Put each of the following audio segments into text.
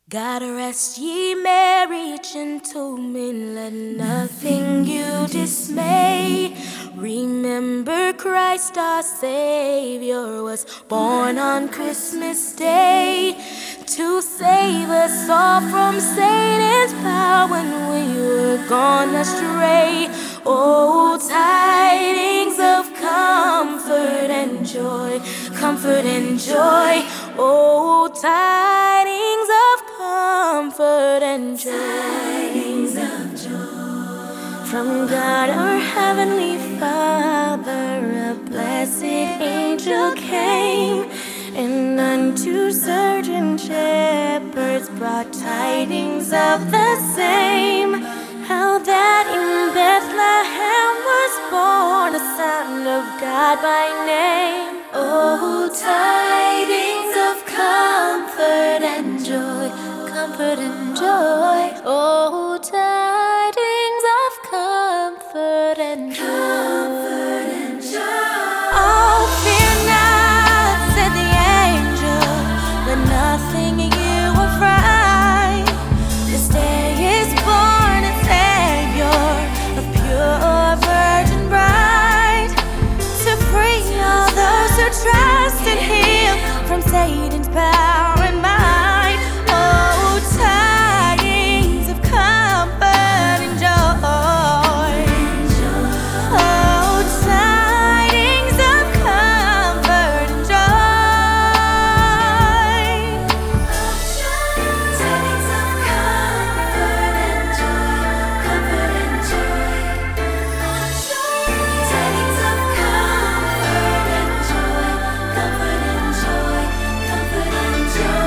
God rest ye merry gentlemen, let nothing you dismay. Remember Christ our Savior was born on Christmas Day to save us all from Satan's power when we were gone astray. Oh, tidings of comfort and joy, comfort and joy. Oh, tidings of comfort and joy, tidings of joy. From God our Heavenly Father, a blessed angel came, and unto certain shepherds brought tidings of the same, how that in Bethlehem was born a Son of God by name. Oh, tidings of comfort and joy, comfort and joy. Oh, tidings of comfort and joy, comfort and joy. Oh, fear not, said the angel, let nothing you affright. This day is born a Savior, a pure virgin bride, to free all those who trust in Him from Satan's power and might. Oh, tidings of comfort and joy. Oh, tidings of comfort and joy. Tidings of comfort and joy, comfort and joy. Tidings of comfort and joy, comfort and joy, comfort and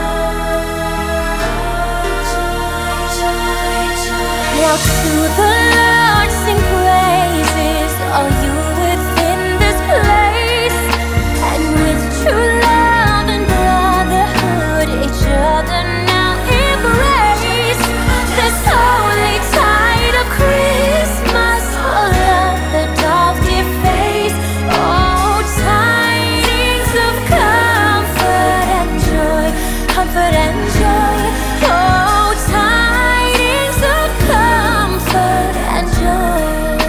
joy. Now to the Lord sing praises, all you within this place, and with true love and brotherhood each other now embrace. This holy tide of Christmas, full of the dove's dear face. Oh, tidings of comfort and joy, comfort and joy. Oh, tidings of comfort and joy.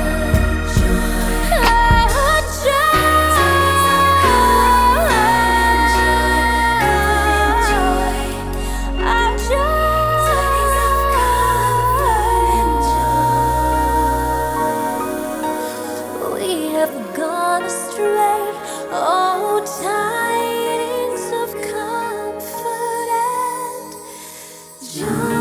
We have gone astray. Oh, tidings of comfort and joy.